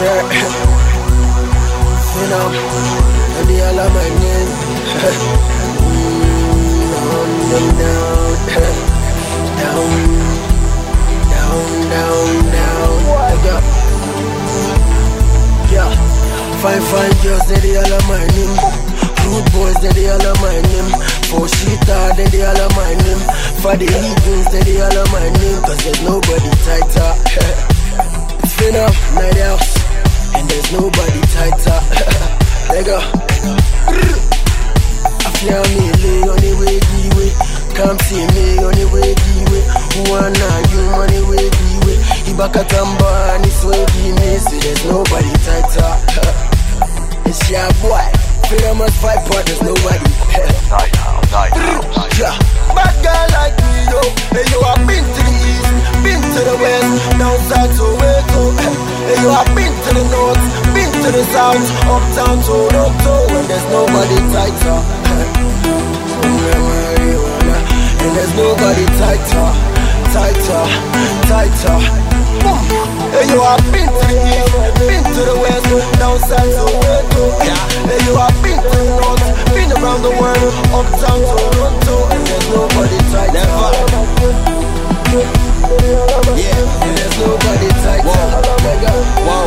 sir. You know, and the all of my name. Down. Yeah, fine girls, they all of my name. Rude boys, they all of my name. For shita, they all of my name. For the evenings, they all of my name. Cause there's nobody tighter. It's been up, night house, and there's nobody tighter. They go. I feel me lay on the way, come see me on the way, who are not you on the way, Ibakatamba and it's way, see there's nobody tighter. It's your boy, famous fight part, there's nobody. Yeah, bad guy like me, yo. Hey, you have been to the east, been to the west, down south to Soweto. Hey, you have been to the north, been to the south, uptown to Toronto, and there's nobody tighter. And there's nobody tighter. Hey, you have been to the east, been to the west, down south to Soweto. Hey, you have been to the north, been around the world, uptown to Toronto, and there's nobody tighter. Yeah, and there's nobody tighter. Whoa.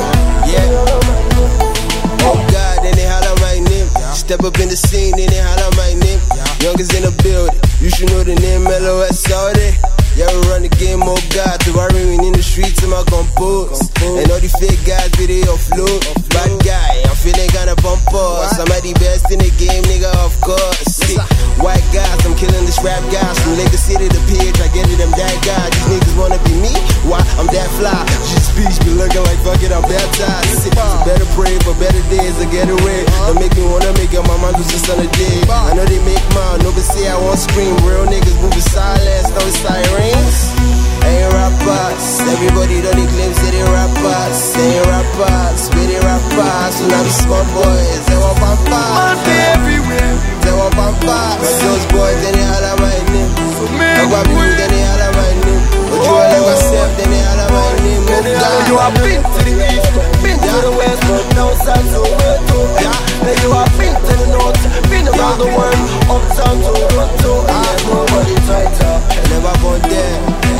Yeah. Oh God, then they holler my name. Step up in the scene, then they holler my name. Youngest in the building, you should know the name LOS all day. Yeah, we run the game, oh God. To worry in the streets in my compose. And all the fake guys be they offload. Bad guy, I'm feeling kinda bumper. Somebody best in the game, nigga, of course. See, white guys, I'm killing the rap guys. From Lagos City to PH, I get it, I'm that guy. These niggas wanna be me, why? I'm that fly. Just speech be looking like fuck it, I'm baptized. See, so better pray for better days to get away. Don't make me wanna make up my mind lose just on a day. I know they make mine, nobody say I won't scream. Real niggas moving silence, no sirens. Ain't rappers, everybody don't claim say they rappers. Ain't rappers, we they rappers. So now we small boys, they want pampers. Everywhere, they want pampers. Those boys, then they holler my name. I got me, then they holler my name. But you all like myself, then they holler my name. You have been to the east, been to the west, down south to Soweto. Then you have been to the north, been around the world, uptown to Toronto. And there's nobody tighter. I never gone there.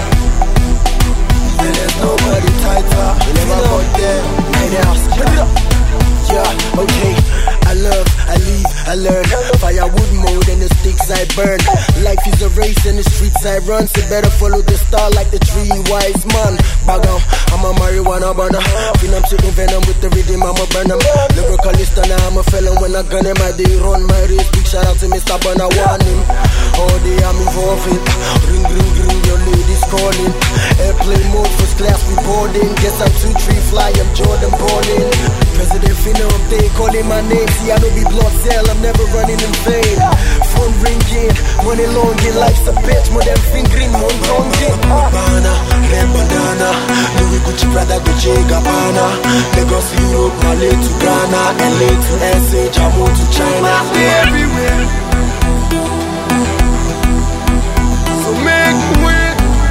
And there's nobody tighter. I never gone there. Yeah, okay. I love, I leave, I learn. Firewood mode and the sticks I burn. Life is a race and the streets I run. So better follow the star like the three wise man. Bagam, I'm a marijuana burner. Feel I'm shooting venom with the rhythm, I'm a burner. Lyricalist and I'm a felon when I gun him. I do run my race. Big shout out to Mr. Burner, want him. All day I'm involving. Ring, ring, ring, your lady's calling. Airplane mode, first class we boarding. Guess I'm 2-3 fly, I'm Jordan Bowling. President Finna, they calling my name. See, I know be blood cell, I'm never running in vain. Phone ringing, money longing. Life's a bitch, more than fingering, more longing. Banana, red bandana, Louis Gucci, Prada, Gucci, Gabbana. Lagos, Europe, Malay to Ghana, LA to SA, Jammu to China. Everywhere. So make way.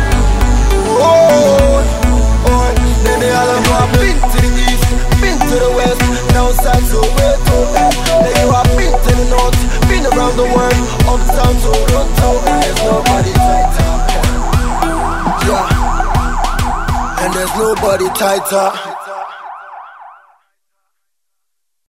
Oh, then they all know I've been to the east, been to the west, down south to Soweto. Then you have been to the north, been around the world, uptown to Toronto. And there's nobody tighter. Yeah, and there's nobody tighter.